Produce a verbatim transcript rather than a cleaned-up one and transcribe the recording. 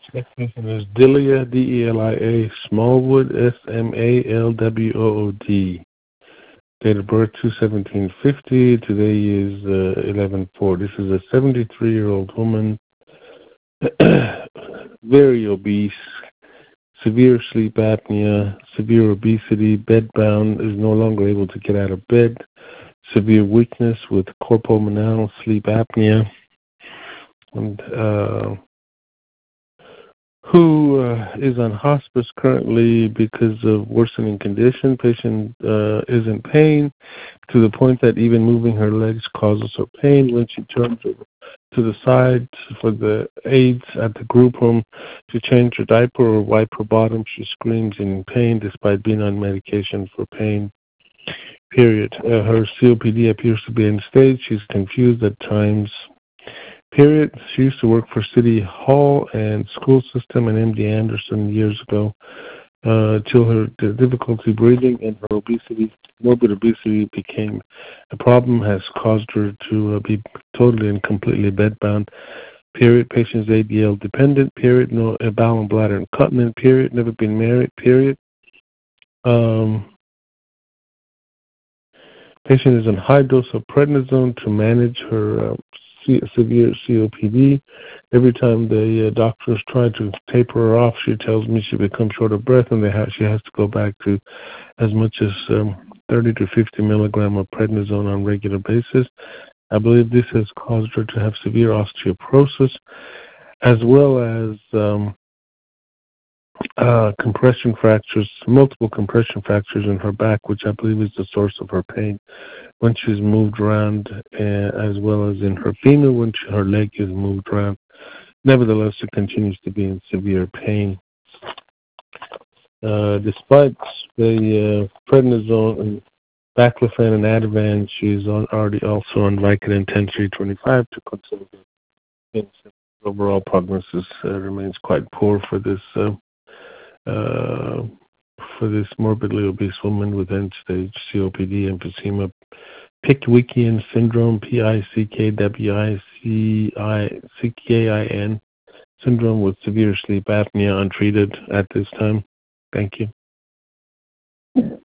Next person is Delia, D E L I A, Smallwood, S M A L W O O D. Date of birth two seventeen fifty. Today is uh, eleven four. This is a seventy-three-year-old woman, very obese, severe sleep apnea, severe obesity, bedbound, is no longer able to get out of bed, severe weakness with corpopulmonale sleep apnea, and uh, who uh, is on hospice currently because of worsening condition. Patient uh, is in pain to the point that even moving her legs causes her pain. When she turns over to the side for the aides at the group home to change her diaper or wipe her bottom, she screams in pain despite being on medication for pain, period. Uh, her C O P D appears to be in stage. She's confused at times, period. She used to work for City Hall and School System and M D Anderson years ago, uh, till her difficulty breathing and her obesity, morbid obesity became a problem, has caused her to uh, be totally and completely bedbound, period. Patient's A D L dependent, period. No uh, bowel and bladder incontinent, period. Never been married, period. Um, patient is on high dose of prednisone to manage her uh, C- severe C O P D. Every time the uh, doctors try to taper her off, she tells me she becomes short of breath, and they ha- she has to go back to as much as um, thirty to fifty milligram of prednisone on a regular basis. I believe this has caused her to have severe osteoporosis, as well as um, uh, compression fractures, multiple compression fractures in her back, which I believe is the source of her pain when she's moved around, uh, as well as in her femur when she, her leg is moved around. Nevertheless, she continues to be in severe pain. Uh, despite the uh, prednisone and baclofen and Ativan, she's on, already also on Vicodin ten three twenty-five to consolidate. Overall prognosis uh, remains quite poor for this uh, uh, for this morbidly obese woman with end-stage C O P D, emphysema, Pickwickian syndrome, P I C K W I C K I N syndrome with severe sleep apnea, untreated at this time. Thank you.